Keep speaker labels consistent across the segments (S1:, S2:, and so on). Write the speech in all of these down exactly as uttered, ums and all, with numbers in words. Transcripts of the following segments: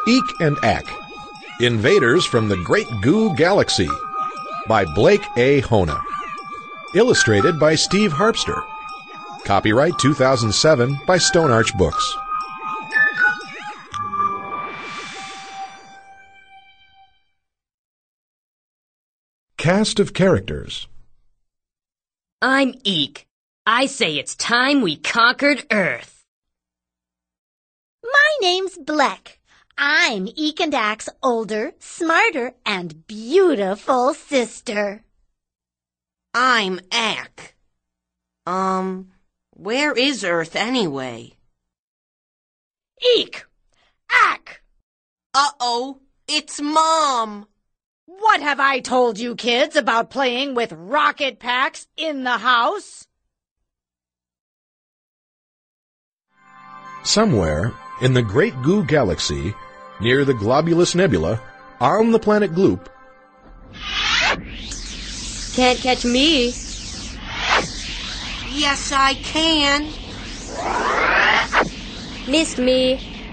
S1: Eek and Ack, Invaders from the Great Goo Galaxy, by Blake A. Hona. Illustrated by Steve Harpster. Copyright two thousand seven by Stone Arch Books. Cast of characters.
S2: I'm Eek. I say it's time we conquered Earth.
S3: My name's Bleck. I'm Eek and Ack's older, smarter, and beautiful sister.
S4: I'm Ack. Um, where is Earth anyway?
S5: Eek! Ack!
S4: Uh-oh, it's Mom!
S5: What have I told you kids about playing with rocket packs in the house?
S1: Somewhere in the Great Goo Galaxy, near the Globulus Nebula, on the planet Gloop.
S2: Can't catch me.
S4: Yes, I can.
S2: Missed me.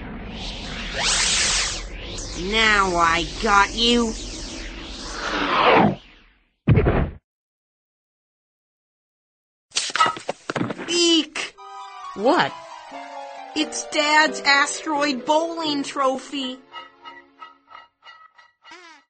S4: Now I got you. Eek!
S2: What?
S4: It's Dad's asteroid bowling trophy.